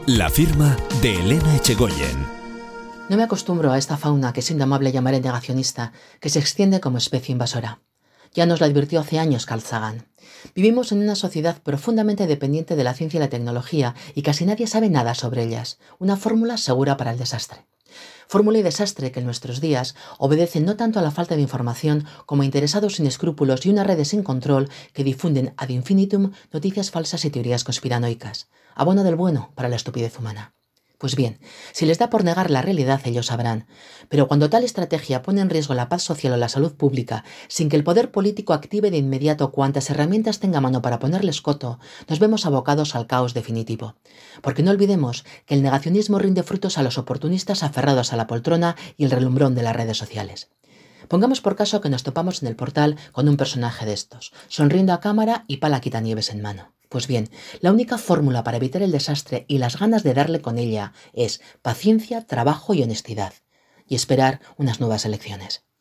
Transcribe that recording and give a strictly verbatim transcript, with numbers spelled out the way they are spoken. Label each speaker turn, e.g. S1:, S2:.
S1: La firma de Elena Echegoyen.
S2: No me acostumbro a esta fauna que es indomable llamaré negacionista, que se extiende como especie invasora. Ya nos lo advirtió hace años Carl Sagan. Vivimos en una sociedad profundamente dependiente de la ciencia y la tecnología y casi nadie sabe nada sobre ellas. Una fórmula segura para el desastre. Fórmula y desastre que en nuestros días obedecen no tanto a la falta de información como a interesados sin escrúpulos y unas redes sin control que difunden ad infinitum noticias falsas y teorías conspiranoicas. Abono del bueno para la estupidez humana. Pues bien, si les da por negar la realidad, ellos sabrán. Pero cuando tal estrategia pone en riesgo la paz social o la salud pública, sin que el poder político active de inmediato cuantas herramientas tenga a mano para ponerles coto, nos vemos abocados al caos definitivo. Porque no olvidemos que el negacionismo rinde frutos a los oportunistas aferrados a la poltrona y el relumbrón de las redes sociales. Pongamos por caso que nos topamos en el portal con un personaje de estos, sonriendo a cámara y pala quitanieves en mano. Pues bien, la única fórmula para evitar el desastre y las ganas de darle con ella es paciencia, trabajo y honestidad. Y esperar unas nuevas elecciones.